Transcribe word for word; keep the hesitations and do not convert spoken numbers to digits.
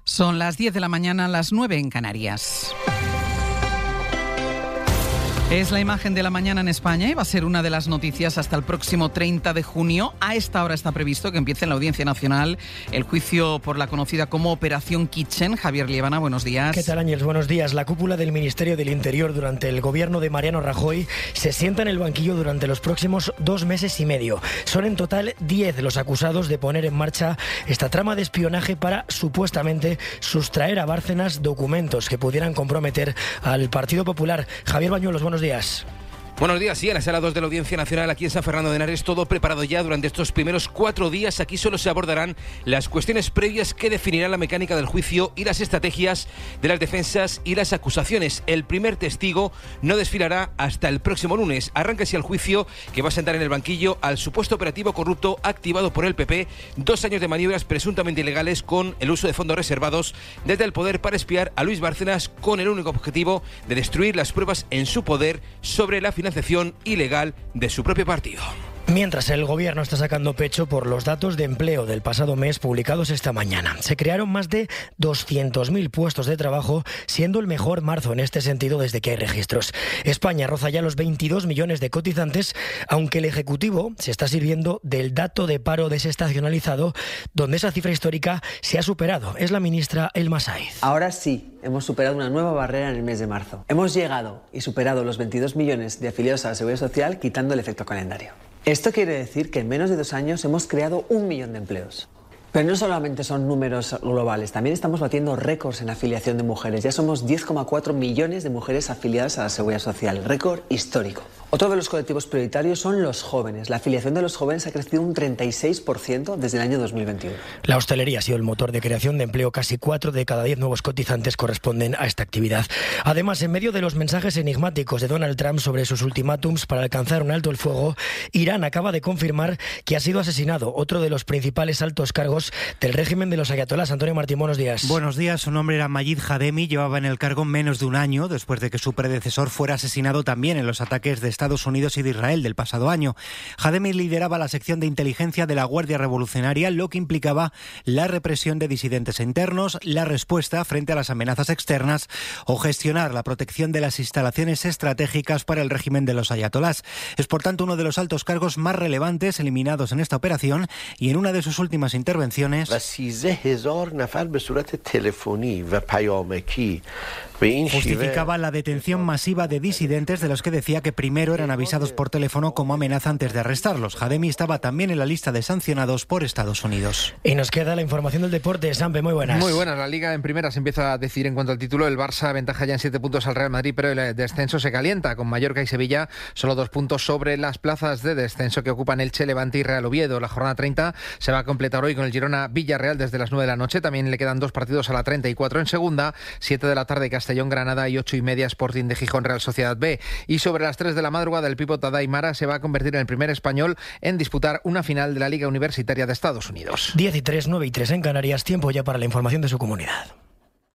Son las diez de la mañana, las nueve en Canarias. Es la imagen de la mañana en España y va a ser una de las noticias hasta el próximo treinta de junio. A esta hora está previsto que empiece en la Audiencia Nacional el juicio por la conocida como Operación Kitchen. Javier Liebana, buenos días. ¿Qué tal, Ángel? Buenos días. La cúpula del Ministerio del Interior durante el gobierno de Mariano Rajoy se sienta en el banquillo durante los próximos dos meses y medio. Son en total diez los acusados de poner en marcha esta trama de espionaje para supuestamente sustraer a Bárcenas documentos que pudieran comprometer al Partido Popular. Javier Bañuelos, buenos días. Buenos días, sí, en la sala dos de la Audiencia Nacional aquí en San Fernando de Henares, todo preparado ya durante estos primeros cuatro días. Aquí solo se abordarán las cuestiones previas que definirán la mecánica del juicio y las estrategias de las defensas y las acusaciones. El primer testigo no desfilará hasta el próximo lunes. Arranca así el juicio que va a sentar en el banquillo al supuesto operativo corrupto activado por el P P. Dos años de maniobras presuntamente ilegales con el uso de fondos reservados desde el poder para espiar a Luis Bárcenas con el único objetivo de destruir las pruebas en su poder sobre la financiación ilegal de su propio partido. Mientras el gobierno está sacando pecho por los datos de empleo del pasado mes publicados esta mañana. Se crearon más de doscientos mil puestos de trabajo, siendo el mejor marzo en este sentido desde que hay registros. España roza ya los veintidós millones de cotizantes, aunque el Ejecutivo se está sirviendo del dato de paro desestacionalizado, donde esa cifra histórica se ha superado. Es la ministra Elma Sáiz. Ahora sí, hemos superado una nueva barrera en el mes de marzo. Hemos llegado y superado los veintidós millones de afiliados a la Seguridad Social, quitando el efecto calendario. Esto quiere decir que en menos de dos años hemos creado un millón de empleos. Pero no solamente son números globales, también estamos batiendo récords en afiliación de mujeres. Ya somos diez coma cuatro millones de mujeres afiliadas a la Seguridad Social, récord histórico. Otro de los colectivos prioritarios son los jóvenes. La afiliación de los jóvenes ha crecido un treinta y seis por ciento desde el año dos mil veintiuno. La hostelería ha sido el motor de creación de empleo. Casi cuatro de cada diez nuevos cotizantes corresponden a esta actividad. Además, en medio de los mensajes enigmáticos de Donald Trump sobre sus ultimátums para alcanzar un alto el fuego, Irán acaba de confirmar que ha sido asesinado otro de los principales altos cargos del régimen de los ayatolás. Antonio Martín, buenos días. Buenos días. Su nombre era Majid Hademi. Llevaba en el cargo menos de un año después de que su predecesor fuera asesinado también en los ataques de Estados Unidos y de Israel del pasado año. Hademi lideraba la sección de inteligencia de la Guardia Revolucionaria, lo que implicaba la represión de disidentes internos, la respuesta frente a las amenazas externas o gestionar la protección de las instalaciones estratégicas para el régimen de los ayatolás. Es por tanto uno de los altos cargos más relevantes eliminados en esta operación, y en una de sus últimas intervenciones justificaba la detención masiva de disidentes, de los que decía que primero eran avisados por teléfono como amenaza antes de arrestarlos. Hademi estaba también en la lista de sancionados por Estados Unidos. Y nos queda la información del deporte. Sampe, muy buenas. Muy buenas. La Liga en primera se empieza a decidir en cuanto al título. El Barça aventaja ya en siete puntos al Real Madrid, pero el descenso se calienta, con Mallorca y Sevilla solo dos puntos sobre las plazas de descenso que ocupan Elche, Levante y Real Oviedo. La jornada treinta se va a completar hoy con el Girona Villarreal desde las nueve de la noche. También le quedan dos partidos a la treinta y cuatro en segunda, siete de la tarde Castellón Granada y ocho y media Sporting de Gijón Real Sociedad B. Y sobre las tres de la madrugada el pívot Tadej Mara se va a convertir en el primer español en disputar una final de la Liga Universitaria de Estados Unidos. diez y tres, nueve y tres en Canarias. Tiempo ya para la información de su comunidad.